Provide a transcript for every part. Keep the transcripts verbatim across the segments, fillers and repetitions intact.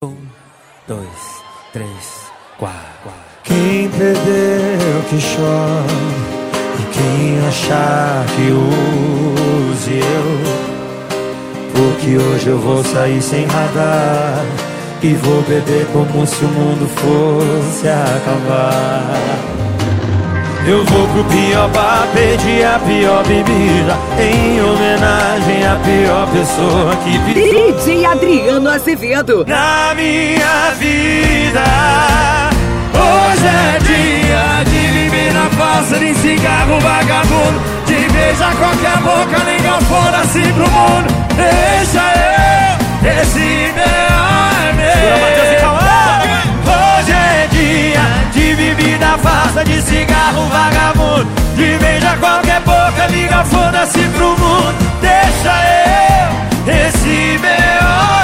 Um, dois, três, quatro. Quem perdeu que chore, e quem achar que use eu, porque hoje eu vou sair sem radar e vou beber como se o mundo fosse acabar. Eu vou pro pior bar, pedir a pior bebida, em homenagem à pior pessoa que pisou D J Adriano Azevedo. Na minha vida, hoje é dia de viver na farsa de cigarro vagabundo, de beijar qualquer boca, ligar foda-se pro mundo. Deixa eu, esse ideal é meu. Hoje é dia de viver na farsa de cigarro vagabundo, de beijar qualquer boca, liga foda-se pro mundo. Deixa eu, esse B O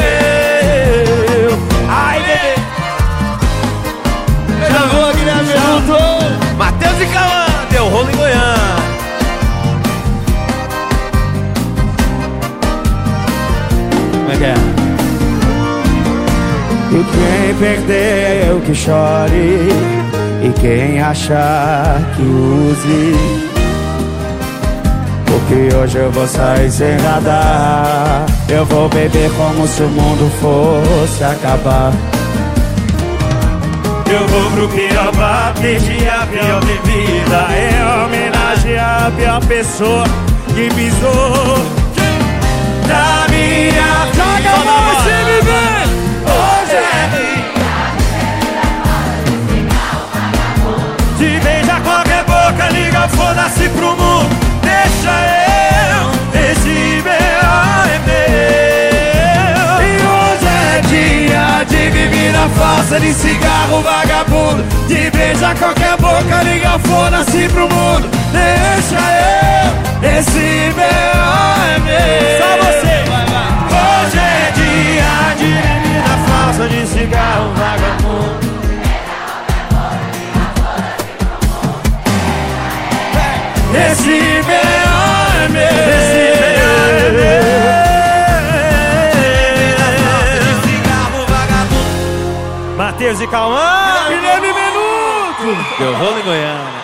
é meu. Ai, bebê, Já vou, Guilherme junto. Matheus e Cauã, deu rolo em Goiânia. Como é que é? E quem perdeu que chore, e quem achar que use, porque hoje eu vou sair sem radar, eu vou beber como se o mundo fosse acabar. Eu vou pro pior bar, pedir a pior bebida, em homenagem à pior pessoa que pisou na minha vida. Hoje é de beijar qualquer boca, liga foda-se pro mundo. Deixa eu, esse B O é meu. E hoje é dia de viver na farsa de cigarro vagabundo, de beijar qualquer boca, liga foda-se pro mundo. Deixa eu, esse B O é meu. Só você, vai, vai. Hoje é dia de viver na farsa de cigarro vagabundo. Esse B O é meu. Esse B O é meu. Cigarro vagabundo. Matheus e Cauã, Guilherme Menudo. Deu rolo em Goiânia.